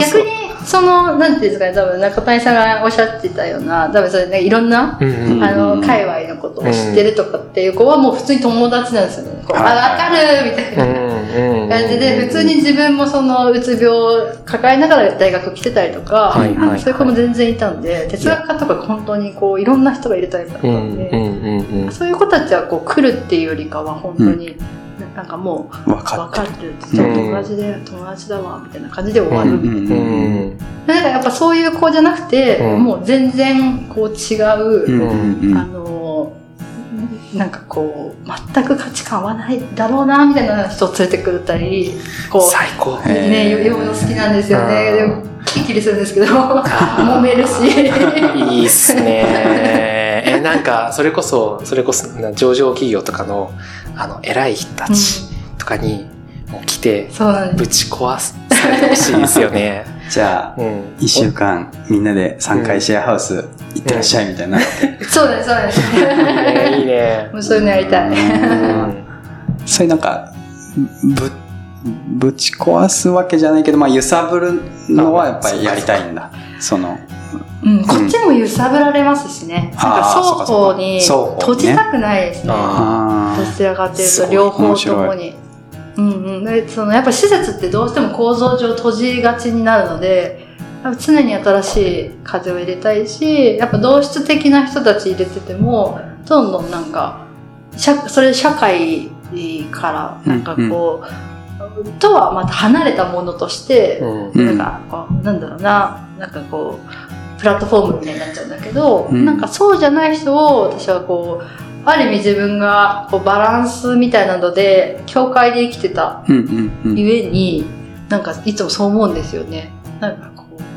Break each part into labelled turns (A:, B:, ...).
A: 逆になんていうんですかね、多分中谷さんがおっしゃってたような、多分それね、いろんな、界隈のことを知ってるとかっていう子はもう普通に友達なんですよね。わかるみたいな感じで、普通に自分もうつ病を抱えながら大学来てたりとか、そういう子も全然いたんで、哲学科とか本当にいろんな人がいるタイプだったんで、そういう子たちは来るっていうよりかは本当に、なんかもう分かってる、友達だわみたいな感じで終わるみたいな。だからやっぱそういう子じゃなくて、もう全然違う、なんか全く価値観合わないだろうなみたいな人を連れてくれたり、
B: 最高
A: ね、読むの好きなんですよね。でもキリキリするんですけど揉めるし
B: いいっすね。なんかそれこそ上場企業とかの偉い人たちとかにもう来てぶち壊されてほしいですよね。
C: じゃあ、1週間みんなで3階シェアハウス行ってらっしゃいみたいな。
A: そうですそうです。
B: いいね。
A: もうそういうのやりたい。
C: そういうなんかぶち壊すわけじゃないけど、揺さぶるのはやっぱりやりたいんだ。
A: こっちも揺さぶられますしね。なんか双方に閉じたくないですね。どちらかというと両方ともに。やっぱ施設ってどうしても構造上閉じがちになるので、常に新しい風を入れたいし、やっぱ同質的な人たち入れててもどんどんなんかそれ社会からなんかとはまた離れたものとして、なんかなんだろうな、なんかプラットフォームみたいになっちゃうんだけど、なんかそうじゃない人を私はある意味自分がバランスみたいなので教会で生きてたゆえに、なんかいつもそう思うんですよね。なんか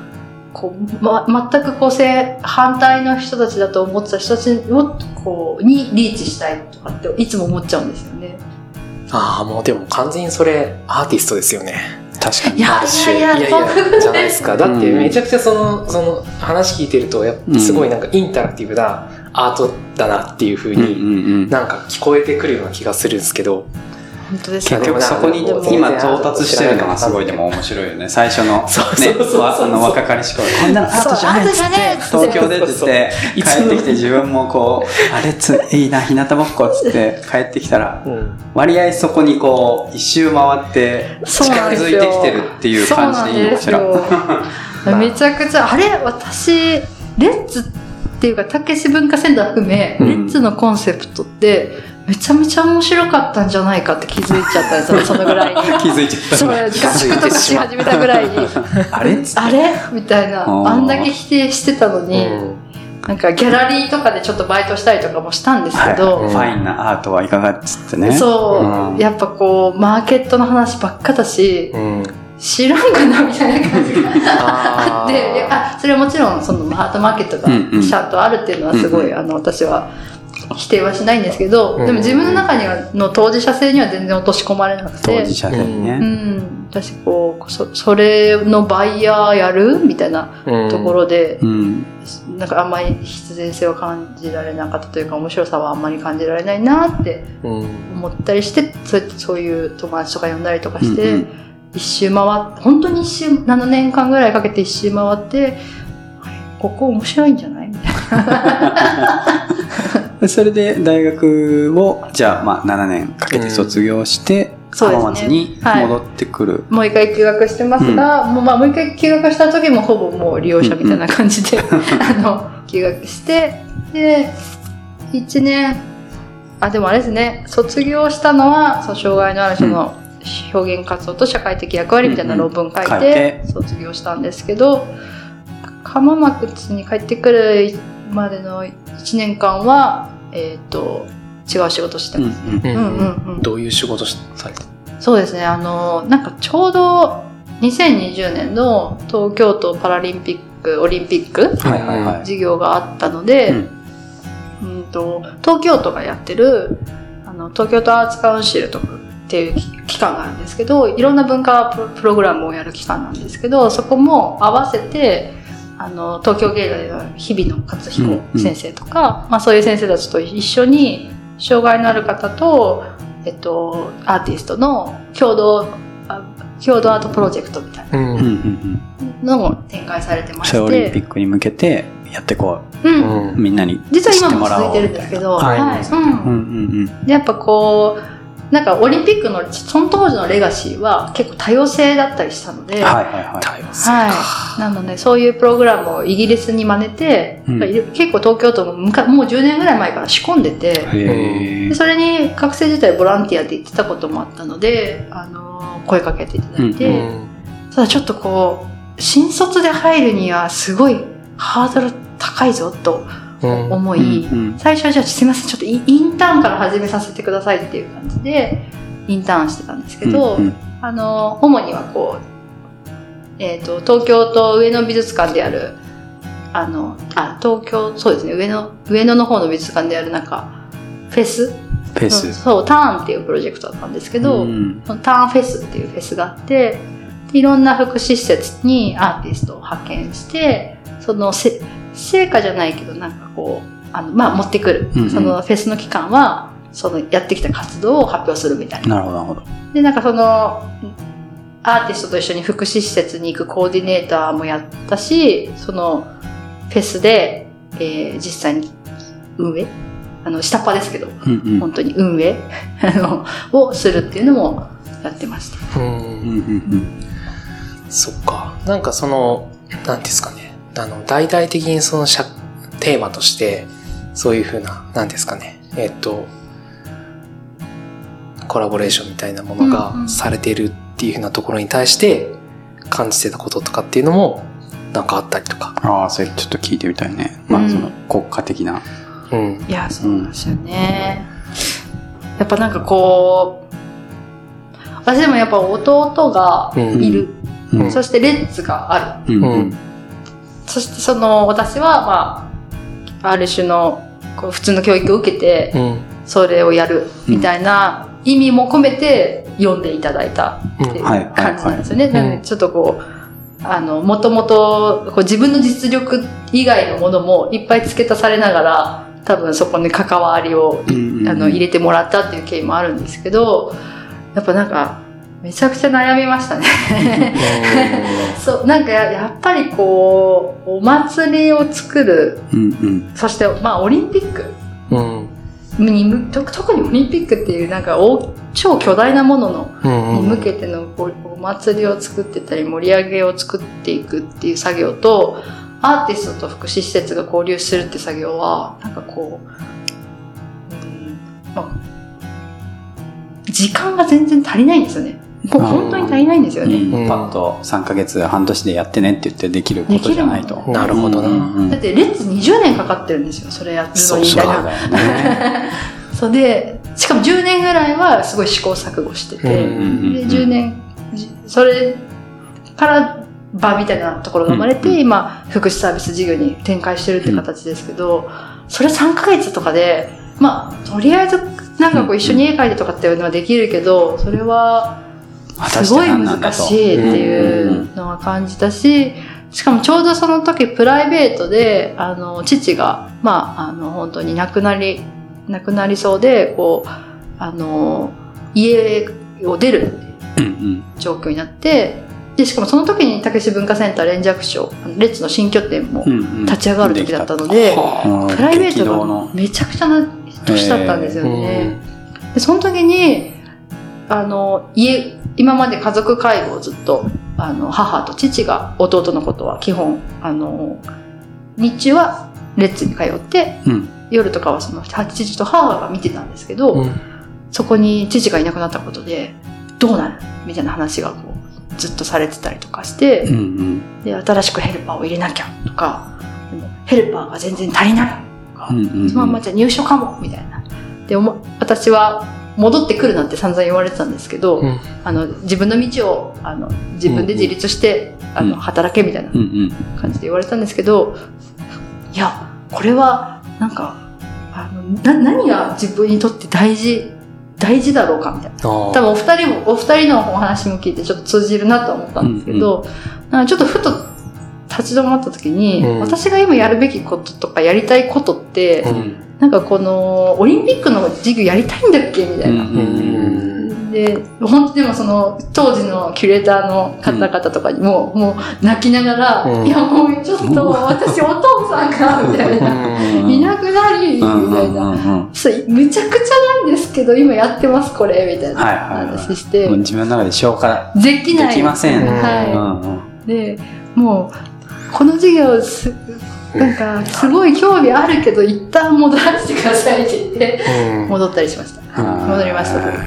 A: 全く反対の人たちだと思ってた人たちをにリーチしたいとかっていつも思っちゃうんですよね。
B: もうでも完全にそれアーティストですよね。
C: 確かに。
A: いや
B: じゃないですか。だってめちゃくちゃその話聞いてるとすごいなんかインタラクティブなアートだなっていう風になんか聞こえてくるような気がするんですけど、
A: 本当です
C: 結局そこに今到達してるのがすごいでも面白いよね。最初の若かりし頃、こんなのアートじゃないっつって東京出てて帰ってきて自分もあれいいな日向ぼっこっつって帰ってきたら、割合そこに一周回って近づいてきてるっていう感じでいいのかしら。
A: めちゃくちゃ私レッツっていうかたけし文化センター含め、レッツのコンセプトってめちゃめちゃ面白かったんじゃないかって気づいちゃったんですよ。そのぐらいに
C: 気づいちゃった。
A: 合宿とかし始めたぐらいにあれみたいな、あんだけ否定してたのに、なんかギャラリーとかでちょっとバイトしたりとかもしたんですけど、
C: ファインなアートはいかがっつってね。
A: やっぱマーケットの話ばっかだし、知らんかなみたいな感じがあって、それはもちろんアートマーケットがちゃんとあるっていうのはすごい、私は否定はしないんですけど、でも自分の中の当事者性には全然落とし込まれなくて、
C: 当事者性ね、
A: 私それのバイヤーやるみたいなところで、なんかあんまり必然性を感じられなかったというか、面白さはあんまり感じられないなって思ったりして、そういう友達とか呼んだりとかして、一周回って本当に7年間ぐらいかけて一周回って、ここ面白いんじゃないみたいな。
C: それで大学をじゃあ7年かけて卒業して、浜松に戻ってくる、
A: もう一回休学してますが、もう一回休学した時もほぼもう利用者みたいな感じで、休学してで1年でもあれですね、卒業したのは障害のある人の表現活動と社会的役割みたいな論文書いて卒業したんですけど、浜松に帰ってくるまでの1年間は、違う仕事してますね。
B: どういう仕事されて？
A: そうですね、なんかちょうど2020年の東京都パラリンピックオリンピック授業があったので、東京都がやってる東京都アーツカウンシルとかっていう機関があるんですけど、いろんな文化プログラムをやる機関なんですけど、そこも合わせて東京芸大の日比野勝彦先生とか、そういう先生たちと一緒に障害のある方と、アーティストの共同共同アートプロジェクトみたいなのも展開されてまして、
C: オリンピックに向けてやってこう、みんなに
A: 実は今も続いてるんですけど、でやっぱこうなんかオリンピックのその当時のレガシーは結構多様性だったりしたので、
B: 多様性か、
A: なのでそういうプログラムをイギリスに真似て、結構東京都ももう10年ぐらい前から仕込んでて、でそれに学生自体ボランティアで行ってたこともあったので、声かけていただいて、ただちょっとこう新卒で入るにはすごいハードル高いぞと思い、最初はじゃあすいませんちょっとインターンから始めさせてくださいっていう感じでインターンしてたんですけど、主にはこう、東京と上野美術館である東京そうですね上野の方の美術館であるなんかフェスそうターンっていうプロジェクトだったんですけど、そのターンフェスっていうフェスがあって、いろんな福祉施設にアーティストを派遣して、その成果じゃないけどなんかこう持ってくる、そのフェスの期間はそのやってきた活動を発表するみたいな。
C: なるほどなるほど。
A: でなんかそのアーティストと一緒に福祉施設に行くコーディネーターもやったし、そのフェスで、実際に運営下っ端ですけど、本当に運営をするっていうのもやってました。
B: そっか。なんかそのなんですかね、大々的にそのテーマとしてそういう風ななんですかね、コラボレーションみたいなものがされているっていう風なところに対して感じてたこととかっていうのもなんかあったりとか。
C: それちょっと聞いてみたいね。その国家的な。
A: いやそうなんですよね。やっぱなんかこう私でもやっぱ弟がいる、そしてレッツがある、そしてその私はある種のこう普通の教育を受けてそれをやるみたいな意味も込めて読んでいただいたっていう感じなんですよね。なのでちょっとこうもともと自分の実力以外のものもいっぱい付け足されながら多分そこに関わりを入れてもらったっていう経緯もあるんですけど、やっぱなんかめちゃくちゃ悩みましたねそうなんかやっぱりこうお祭りを作る、そしてオリンピックに、特にオリンピックっていうなんか超巨大なものに向けてのお祭りを作ってたり盛り上げを作っていくっていう作業と、アーティストと福祉施設が交流するって作業はなんかこう、時間が全然足りないんですよね。もう本当に足りないんですよね。
C: パッと3ヶ月半年でやってねって言ってできることじゃないと。
B: なるほどな。
A: だってレッツ20年かかってるんですよ、それやるのに。そうだよね。そうでしかも10年ぐらいはすごい試行錯誤してて、で10年それから場みたいなところが生まれて、今福祉サービス事業に展開してるって形ですけど、それ3ヶ月とかでとりあえずなんかこう一緒に絵描いてとかっていうのはできるけど、それはすごい難しいっていうのは感じたし、しかもちょうどその時プライベートで父が本当に亡くなりそうでこう家を出るっていう状況になって、でしかもその時にたけし文化センター連雀賞レッツの新拠点も立ち上がる時だったので、プライベートがめちゃくちゃな年だったんですよね。でその時に今まで家族介護をずっと母と父が弟のことは基本日中はレッツに通って、夜とかはその父と母が見てたんですけど、そこに父がいなくなったことでどうなるみたいな話がこうずっとされてたりとかして、で新しくヘルパーを入れなきゃとか、でもヘルパーが全然足りないとか、そのままじゃ入所かもみたいな。で私は戻ってくるなんて散々言われてたんですけど、自分の道を自分で自立して、働けみたいな感じで言われたんですけど、いやこれはなんか何が自分にとって大事だろうかみたいな。多分お二人のお話も聞いてちょっと通じるなと思ったんですけど、ちょっとふと立ち止まった時に、私が今やるべきこととかやりたいことって、なんかこのオリンピックの授業やりたいんだっけみたいな。 で、本当でもその当時のキュレーターの方々とかにも、もう泣きながら、いやもうちょっと私お父さんが、みたいな、いなくなり、みたいな、むちゃくちゃなんですけど、今やってます、これ、みたいな話して。
C: 自分の中で消化
A: できない。
C: できません。
A: はい。で、もう、この授業なんかすごい興味あるけど一旦戻らせてくださいって言って戻ったりしました。戻りました。はい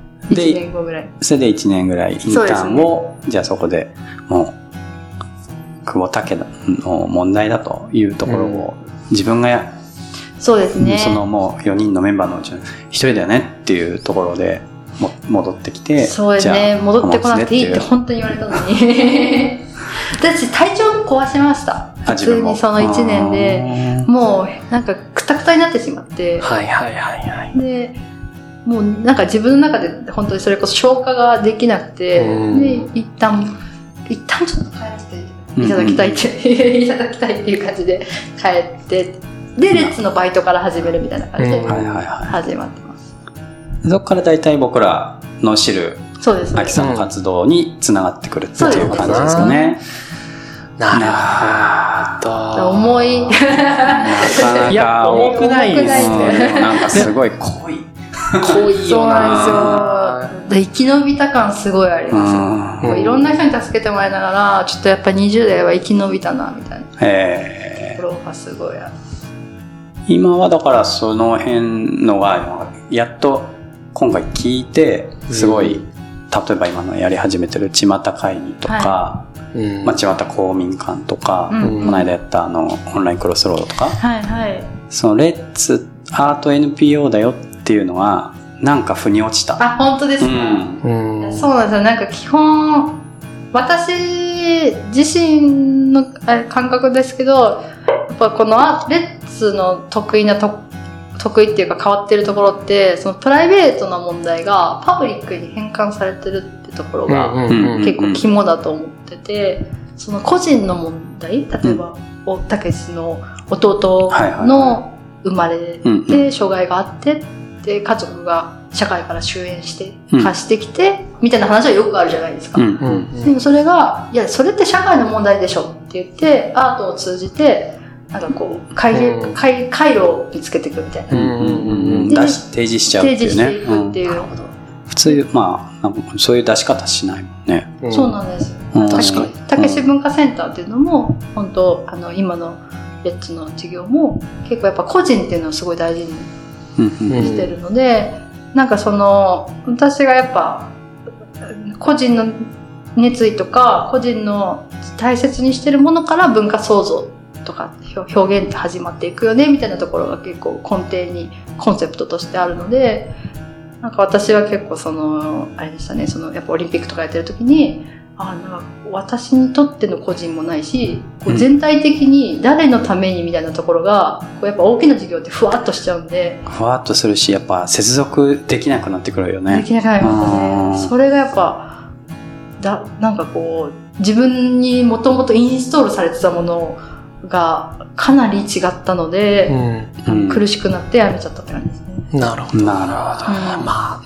A: 。1年後ぐらい。
C: それで1年ぐらいインターンを、じゃあそこでもう久保武の問題だというところを自分が
A: そうですね。
C: そのもう4人のメンバーのうちの1人だよねっていうところで戻ってきて、
A: そうですね。戻ってこなくていいって本当に言われたのに。私体調も壊しました。普通にその1年でもうなんかクタクタになってしまって、
B: はいはいはいはい。
A: でもうなんか自分の中で本当にそれこそ消化ができなくて、で一旦ちょっと帰らせていただきたいっていただきたいっていう感じで帰ってでレッツのバイトから始めるみたいな感じで始まってます。
C: そこから大体僕らの知る
A: そうです
C: アキさんの活動につながってくるっていう感じですかね。
B: なるほど。
A: 重い。
C: なかなか
B: 重くないですね。
C: なんかすごい濃い。
B: 濃いよな。
A: そうなんですよ。生き延びた感すごいありますよ。いろんな人に助けてもらいながら、ちょっとやっぱ20代は生き延びたなみたいなところがすごいある。
C: 今はだからその辺のがやっと今回聞いてすごい、例えば今のやり始めてる巷会議とか、巷公民館とか、この間やったオンラインクロスロードとか、そのレッツアート NPO だよっていうのはなんか腑に落ちた。
A: あ、本当ですか。そうなんですよ。なんか基本私自身の感覚ですけど、やっぱこのレッツの得意っていうか変わってるところって、そのプライベートな問題がパブリックに変換されてるってところが結構肝だと思ってて、その個人の問題、例えばたけしの弟の生まれで障害があってで家族が社会から終焉して貸してきてみたいな話はよくあるじゃないですか。でもそれがいやそれって社会の問題でしょって言ってアートを通じてなんかこう回路を見つけていくみたいな、
C: 提示しちゃうっていうね。
A: 提示していくっていう、
C: 普通まあそういう出し方しないもんね。
A: そうなんです。確かにたけし文化センターっていうのも本当今のレッツの授業も結構やっぱ個人っていうのをすごい大事にしてるので、なんかその私がやっぱ個人の熱意とか個人の大切にしてるものから文化創造とか表現って始まっていくよねみたいなところが結構根底にコンセプトとしてあるので、なんか私は結構そのあれでしたね、そのやっぱオリンピックとかやってる時になんか私にとっての個人もないし、こう全体的に誰のためにみたいなところがこうやっぱ大きな授業ってふわっとしちゃうんで、
C: ふわっとするしやっぱ接続できなくなってくるよね。
A: できなくなりますね。それがやっぱなんかこう自分にもともとインストールされてたものがかなり違ったので、苦しくなってやめちゃったって感じですね。
B: なるほど。まあ、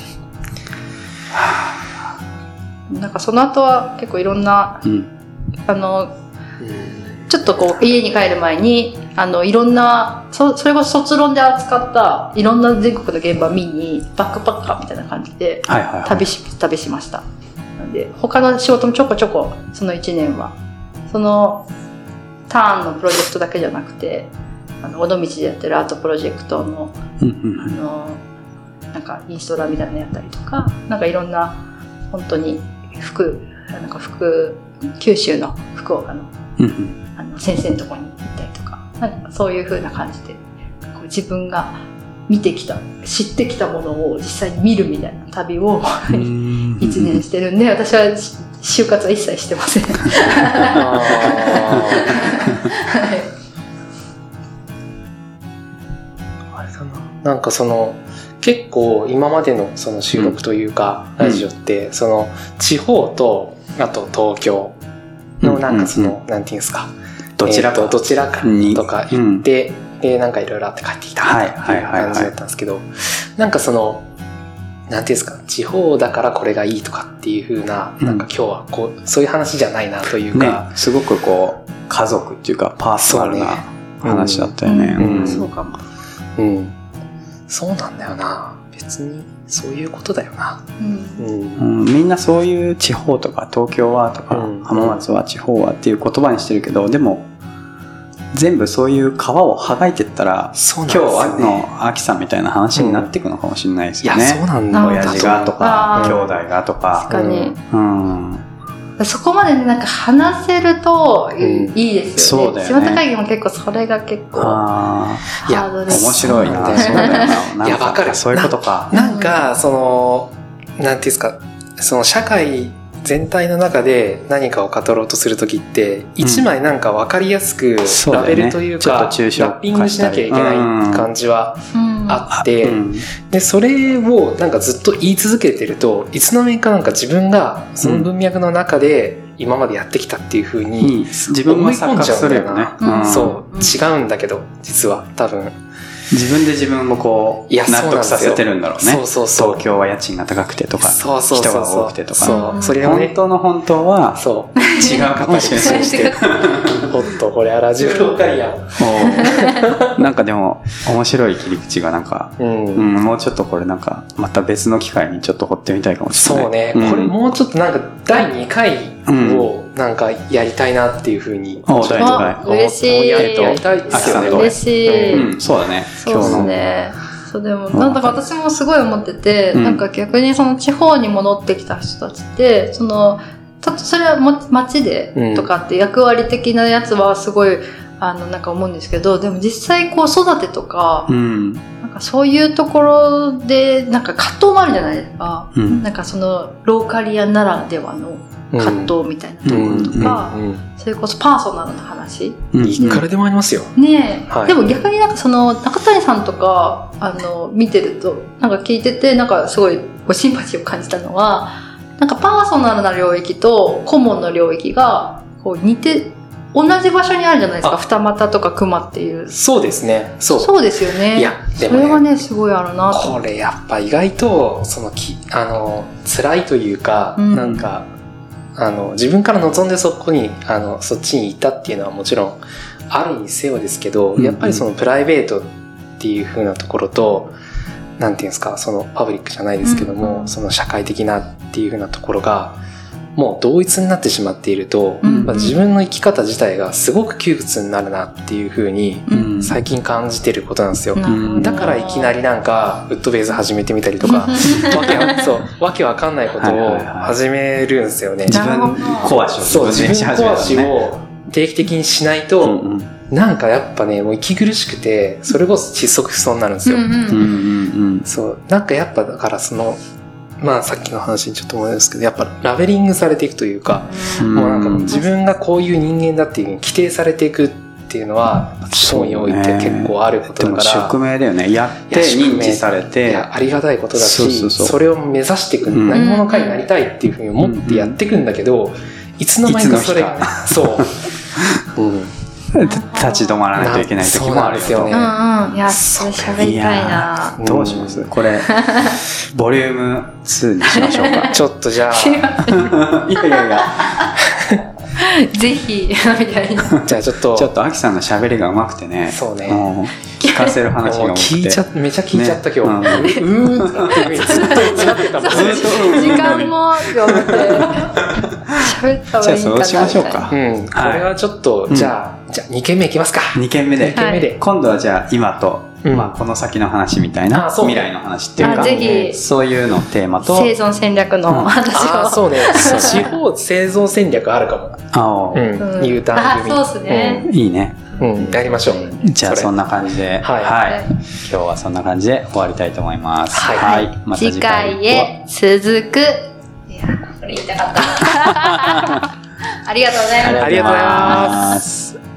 A: なんかその後は結構いろんな、ちょっとこう家に帰る前にいろんなそれこそ卒論で扱ったいろんな全国の現場見にバックパッカーみたいな感じで旅しました。なんで他の仕事もちょこちょこその1年はそのターンのプロジェクトだけじゃなくて尾道でやってるアートプロジェクトのなんかインストラみたいなのやったりとか、なんかいろんな本当に九州の福岡の先生のところに行ったりとか、なんかそういう風な感じでこう自分が見てきた知ってきたものを実際に見るみたいな旅を1年してるんで、私は就活は一切してません。
B: あれだな、なんかその結構今までのその収録というか、ラジオってその地方とあと東京のなんかその、なんていうんですか、どちらかとか行って、でなんかいろいろあって帰ってきたみたいな感じだったんですけど、なんかそのなんていうんですか、地方だからこれがいいとかっていう風な、なんか今日はこう、そういう話じゃないなというか。
C: ね、すごくこう、家族っていうかパーソナルな話だったよね。
A: そうかも。
B: そうなんだよな。別に、そういうことだよな。
C: みんなそういう地方とか、東京はとか、浜松は地方はっていう言葉にしてるけど、でも、全部そういう皮を剥がいてったら、今日のアキさんみたいな話になっていくのかもしれないですよね。
B: いや、そうなんだ。
C: 親父がとか、兄弟がとか。
A: 確かに。そこまでなんか話せるといいですよね。そうだよね。島田会議も結構それが結構ハードです。
C: 面白いな。そうだよな。
B: いや、わかる。
C: そういうことか。
B: なんか、その、なんていうんですか、その社会全体の中で何かを語ろうとするときって、一枚なんかわかりやすくラベルというか、ラッピングしなきゃいけない感じはあって、で、それをなんかずっと言い続けてると、いつの間にかなんか自分がその文脈の中で今までやってきたっていう風に思い込んじゃうんだよな。そう、違うんだけど、実は多分。
C: 自分で自分もこう納得させてるんだろうね。東京は家賃が高くてとか、人が多くてとか。それをね、本当は違うかもしれない。
B: ほっとこれはラジオローカリアン。
C: なんかでも面白い切り口がなんか、もうちょっとこれなんかまた別の機会にちょっと掘ってみたいかもしれない。
B: そうね。これもうちょっとなんか第2回をなんかやりたいなっていうふうに。
A: 嬉しい。
B: やりたいですよね。
A: 嬉しい。
C: そうだね。
A: そうですね。そうでもなんだか私もすごい思ってて、なんか逆にその地方に戻ってきた人たちってそのそれは町でとかって役割的なやつはすごいなんか思うんですけど、でも実際こう育てとか、なんかそういうところでなんか葛藤もあるじゃないですか。なんかそのローカリアならではの葛藤みたいなところとか、それこそパーソナルな話、
B: いくらでもありますよ
A: ねえ、でも逆になんかその中谷さんとか見てるとなんか聞いててなんかすごいごシンパシーを感じたのは、なんかパーソナルな領域とコモンの領域がこう似て同じ場所にあるじゃないですか。二俣とか熊っていう。
B: そうですね。
A: そうですよね。
B: いや、でも
A: それはね、すごいあるなと。
B: これやっぱ意外と、辛いというか、なんか、自分から望んでそこに、そっちに行ったっていうのはもちろん、あるにせよですけど、やっぱりそのプライベートっていう風なところと、なんていうんですか、そのパブリックじゃないですけども、その社会的なっていう風なところが、もう同一になってしまっていると、自分の生き方自体がすごく窮屈になるなっていう風に最近感じてることなんですよ。だからいきなりなんかウッドベース始めてみたりとかわけわかんないことを始めるんですよね。
C: 自分壊し
B: を定期的にしないと、なんかやっぱねもう息苦しくてそれこそ窒息しそうになるんですよ。そうなんかやっぱだからそのまあさっきの話にちょっと思うんですけど、やっぱラベリングされていくというか、もうなんか自分がこういう人間だっていうふうに規定されていくっていうのは、地方において結構あることだから。
C: でも宿命だよね。やって認知されて。
B: ありがたいことだし、それを目指していく、何者かになりたいっていうふうに思ってやっていくんだけど、いつの間にかそれが、そう。
C: 立ち止まらないといけない時もあるよね。
A: いや、それ喋りたいな。
C: どうしますこれ、ボリューム2にしましょうか。
B: ちょっとじゃあ。
C: いや。
A: ぜひ、みたいな。
B: じゃあちょっと、
C: アキさんの喋りが上手くてね。
B: そうね。
C: 聞かせる話が多くて。
B: めちゃ聞いちゃった今日。ずっと使ってたもん。
A: 時間も、喋った方がいいかな。
C: じゃあそうしましょうか。
B: これはちょっと、じゃあ2件目いきますか。
C: 2件目で。今度はじゃあ今と、この先の話みたいな、未来の話っていうか、そういうのテーマと。
A: 生存戦略の話を。
B: そうね。地方生存戦略あるかも。U ターン組。
A: そうですね。
C: いいね。
B: やりましょう。
C: じゃあそんな感じで、今日はそんな感じで終わりたいと思います。はい。また
A: 次回へ続く。いや、これ言いたかった。ありがとうございます。
B: ありがとうございます。